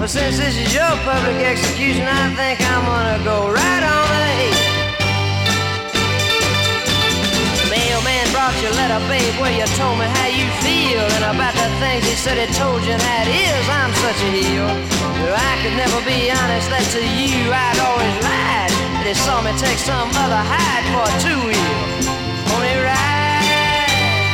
Well, since this is your public execution, I think I'm gonna go right on the 8. Mailman brought your letter, babe, where you told me how you feel and about the things he said he told you and how it is. I'm such a heel. I could never be honest that to you I'd always lied. That he saw me take some other hide for a two-wheel. Pony ride.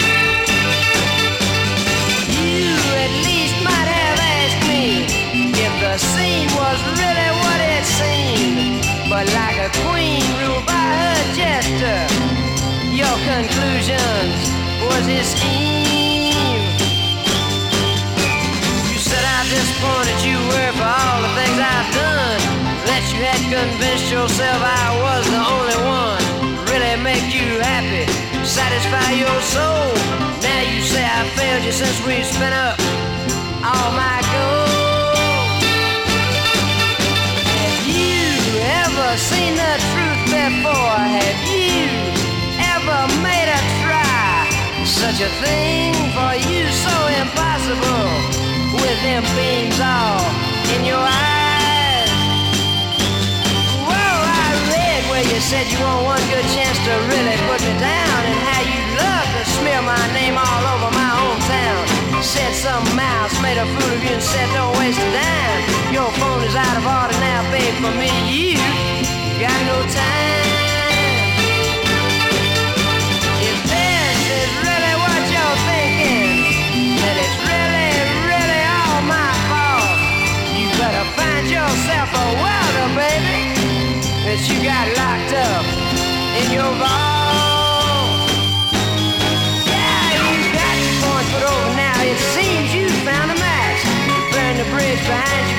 You at least might have asked me if the scene was really what it seemed. But like a queen ruled by her jester, your conclusions was his scheme. You said how disappointed you were for all the things I've done, that you had convinced yourself I was the only one. Really make you happy, satisfy your soul. Now you say I failed you since we spent up all my gold. Have you ever seen the truth before? Have you ever made a try? Such a thing for you so impossible, with them beams all in your eyes. Whoa, I read where you said you want one good chance to really put me down, and how you love to smear my name all over my hometown. Said some mouse made a fool of you and said don't waste a dime. Your phone is out of order now, babe, for me you got no time. If this is really what you're thinking, that it's really, really all my fault, you better find yourself a welder, baby, that you got locked up in your vault. Yeah, you got your point put over now. It seems you found a match. You burned the bridge behind you